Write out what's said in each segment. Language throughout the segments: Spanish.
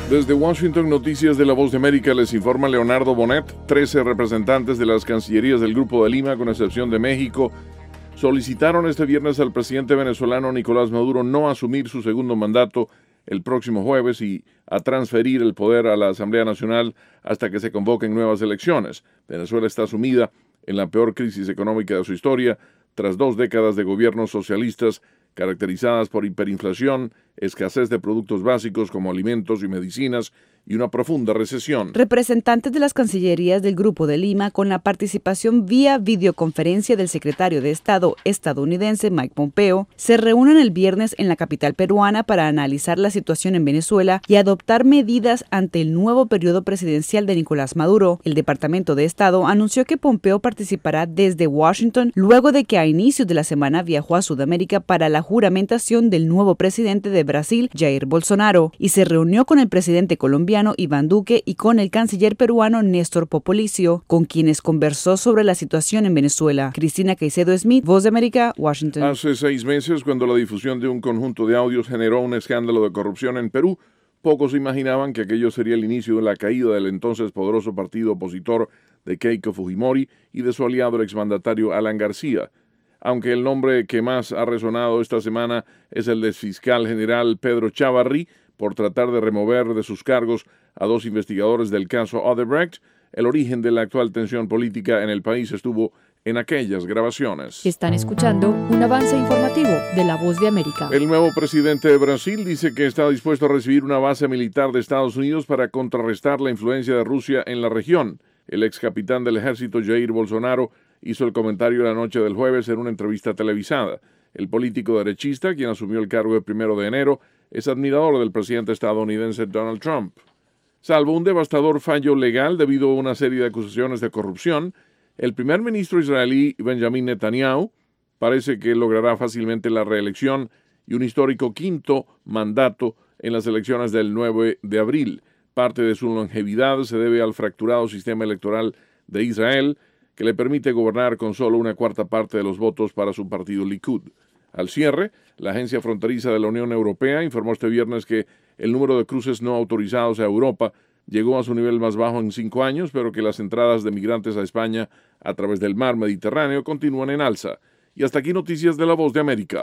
Desde Washington, Noticias de La Voz de América, les informa Leonardo Bonet. 13 representantes de las cancillerías del Grupo de Lima, con excepción de México, solicitaron este viernes al presidente venezolano Nicolás Maduro no asumir su segundo mandato el próximo jueves y a transferir el poder a la Asamblea Nacional hasta que se convoquen nuevas elecciones. Venezuela está sumida en la peor crisis económica de su historia, tras 2 décadas de gobiernos socialistas caracterizadas por hiperinflación, escasez de productos básicos como alimentos y medicinas y una profunda recesión. Representantes de las cancillerías del Grupo de Lima, con la participación vía videoconferencia del secretario de Estado estadounidense Mike Pompeo, se reúnen el viernes en la capital peruana para analizar la situación en Venezuela y adoptar medidas ante el nuevo periodo presidencial de Nicolás Maduro. El Departamento de Estado anunció que Pompeo participará desde Washington luego de que a inicios de la semana viajó a Sudamérica para la juramentación del nuevo presidente de Brasil, Jair Bolsonaro, y se reunió con el presidente colombiano Iván Duque y con el canciller peruano Néstor Popolicio, con quienes conversó sobre la situación en Venezuela. Cristina Caicedo Smith, Voz de América, Washington. Hace 6 meses, cuando la difusión de un conjunto de audios generó un escándalo de corrupción en Perú, pocos imaginaban que aquello sería el inicio de la caída del entonces poderoso partido opositor de Keiko Fujimori y de su aliado el exmandatario Alan García. Aunque el nombre que más ha resonado esta semana es el del fiscal general Pedro Chávarri, por tratar de remover de sus cargos a 2 investigadores del caso Odebrecht, el origen de la actual tensión política en el país estuvo en aquellas grabaciones. Están escuchando un avance informativo de La Voz de América. El nuevo presidente de Brasil dice que está dispuesto a recibir una base militar de Estados Unidos para contrarrestar la influencia de Rusia en la región. El ex capitán del ejército Jair Bolsonaro hizo el comentario la noche del jueves en una entrevista televisada. El político derechista, quien asumió el cargo el 1 de enero, es admirador del presidente estadounidense Donald Trump. Salvo un devastador fallo legal debido a una serie de acusaciones de corrupción, el primer ministro israelí Benjamin Netanyahu parece que logrará fácilmente la reelección y un histórico 5º mandato en las elecciones del 9 de abril. Parte de su longevidad se debe al fracturado sistema electoral de Israel, que le permite gobernar con solo 1/4 parte de los votos para su partido Likud. Al cierre, la agencia fronteriza de la Unión Europea informó este viernes que el número de cruces no autorizados a Europa llegó a su nivel más bajo en 5 años, pero que las entradas de migrantes a España a través del mar Mediterráneo continúan en alza. Y hasta aquí Noticias de La Voz de América.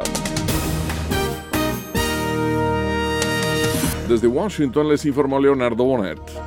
Desde Washington les informó Leonardo Bonet.